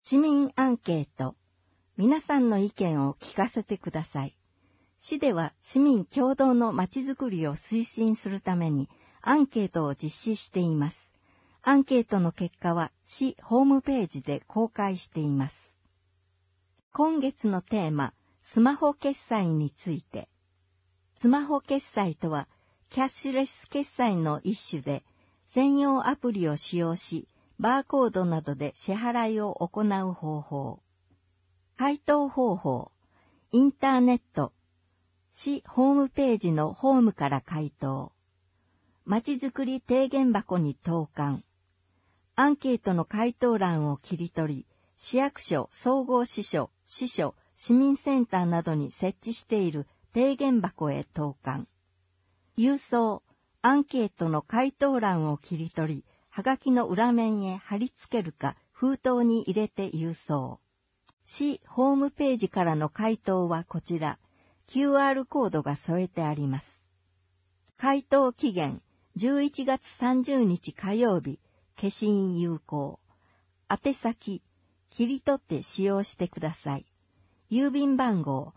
市民アンケート。皆さんの意見を聞かせてください。市では市民共同のまちづくりを推進するためにアンケートを実施しています。アンケートの結果は市ホームページで公開しています。今月のテーマ、スマホ決済について。スマホ決済とは、キャッシュレス決済の一種で、専用アプリを使用し、バーコードなどで支払いを行う方法。回答方法、インターネット、市ホームページのホームから回答。まちづくり提言箱に投函。アンケートの回答欄を切り取り、市役所、総合支所、支所、市民センターなどに設置している提言箱へ投函。郵送、アンケートの回答欄を切り取り、はがきの裏面へ貼り付けるか封筒に入れて郵送。市ホームページからの回答はこちら、QR コードが添えてあります。回答期限、11月30日火曜日、消印有効。宛先、切り取って使用してください。郵便番号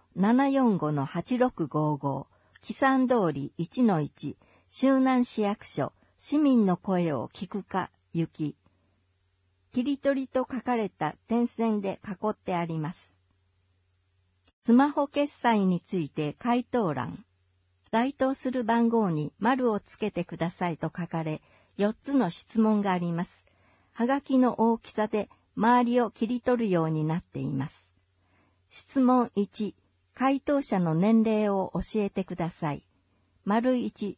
745-8655、木山通り 1-1、周南市役所、市民の声を聞くか、行き。切り取りと書かれた点線で囲ってあります。スマホ決済について回答欄。該当する番号に丸をつけてくださいと書かれ、4つの質問があります。はがきの大きさで周りを切り取るようになっています。質問1、回答者の年齢を教えてください。丸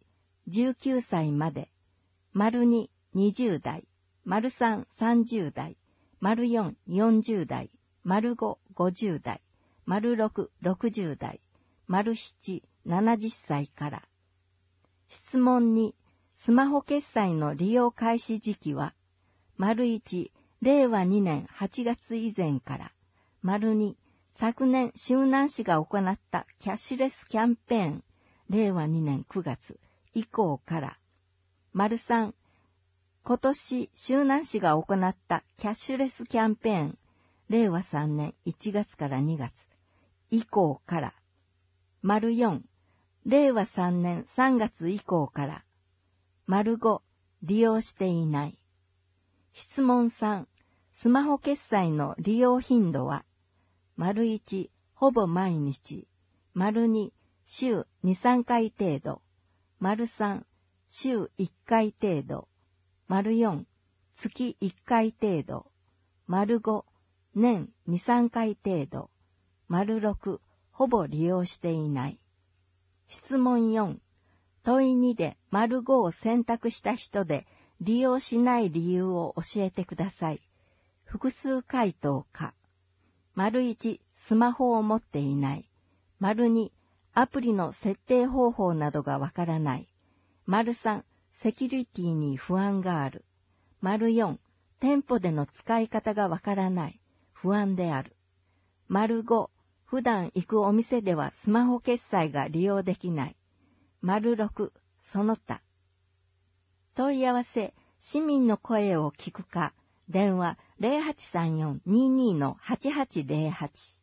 1、19歳まで。丸2、20代。丸3、30代。丸4、40代。丸5、50代。丸6、60代。丸7、70歳から。質問2、スマホ決済の利用開始時期は、丸1、令和2年8月以前から。丸2、昨年周南市が行ったキャッシュレスキャンペーン、令和2年9月以降から。丸3、今年周南市が行ったキャッシュレスキャンペーン、令和3年1月から2月以降から。丸4、令和3年3月以降から。丸5、利用していない。質問3、スマホ決済の利用頻度は、丸1、ほぼ毎日。丸2、週2、3回程度。丸3、週1回程度。丸4、月1回程度。丸5、年2、3回程度。丸6、ほぼ利用していない。質問4、問い2で丸5を選択した人で利用しない理由を教えてください。複数回答か。丸1、スマホを持っていない。丸2、アプリの設定方法などがわからない。丸3、セキュリティに不安がある。丸4、店舗での使い方がわからない。不安である。丸5、普段行くお店ではスマホ決済が利用できない。丸6、その他。問い合わせ、市民の声を聞くか、電話 0834-22-8808